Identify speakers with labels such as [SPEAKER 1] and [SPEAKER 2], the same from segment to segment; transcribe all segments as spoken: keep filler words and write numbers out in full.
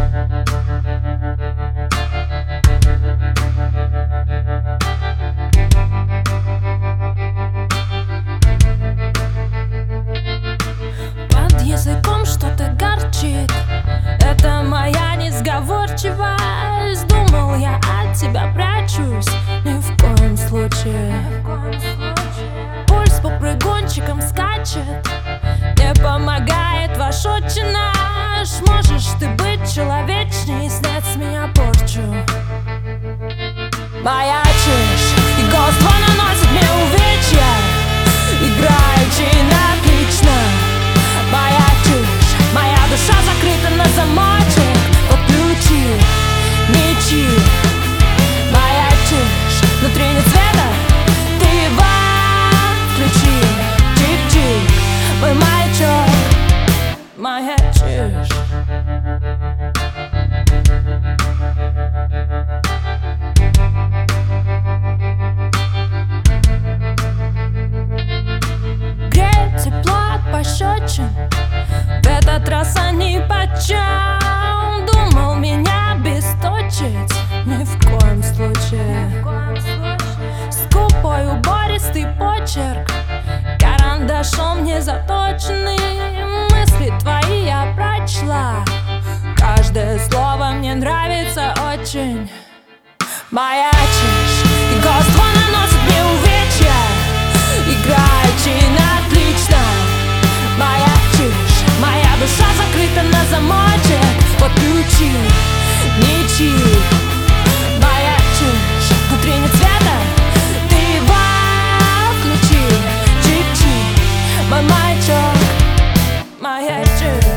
[SPEAKER 1] Под языком что-то горчит, это моя несговорчивость. Думал, я от тебя прячусь, ни в коем случае. Пульс по прыгунчикам скачет, не помогает ваш отче наш. Можешь ты быть человечней, снять с меня порчу. Маячишь, и голос твой наносит мне увечья, играючи отлично. Маячишь, моя душа закрыта на замочек, под ключи, мечи. Маячишь, внутри нет света, ты его включи. Чик-чик, мой маячок, маячишь. Греет тепло от пощечин, в этот раз они почем. Думал меня бесточить, ни в коем случае. Скупой убористый почерк, карандашом не заточенный. Мысли твои я прочла, каждое слово мне нравится очень. Маячишь, и голос твой наносит мне увечья, играючи отлично. Маячишь, моя душа закрыта на замочек, под ключи, ничьи. Маячишь, внутри нет света, ты его включи. Чик-чик, мой маячок, маячишь.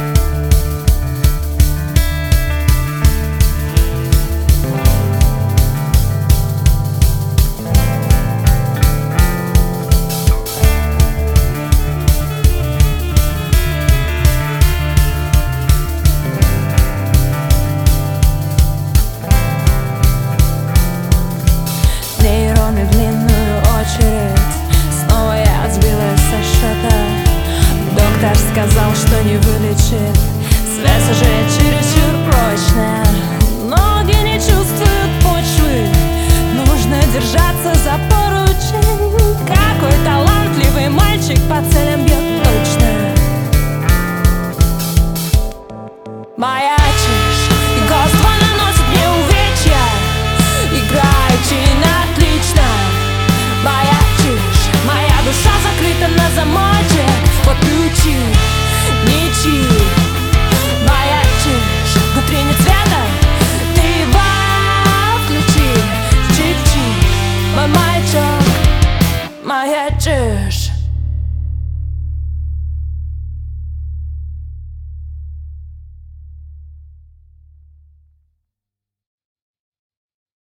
[SPEAKER 1] Нейроны в длинную очередь, снова я сбилась со счета. Доктор сказал, что не вылечит, связь уже чересчур прочная. Ноги не чувствуют почвы, нужно держаться за поручень. Какой талантливый мальчик по целям бьет точно. Моя